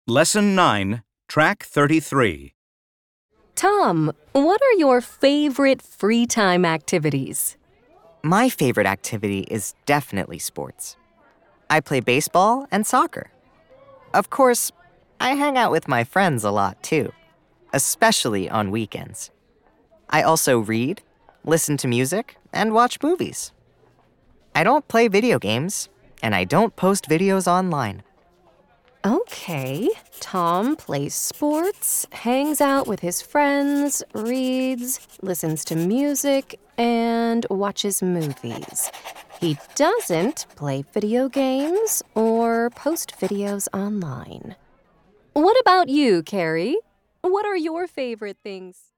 Lesson 9, Track 33. Tom, what are your favorite free time activities? My favorite activity is definitely sports. I play baseball and soccer. Of course, I hang out with my friends a lot too, especially on weekends. I also read, listen to music, and watch movies. I don't play video games, and I don't post videos online. Okay, Tom plays sports, hangs out with his friends, reads, listens to music, and watches movies. He doesn't play video games or post videos online. What about you, Carrie? What are your favorite things?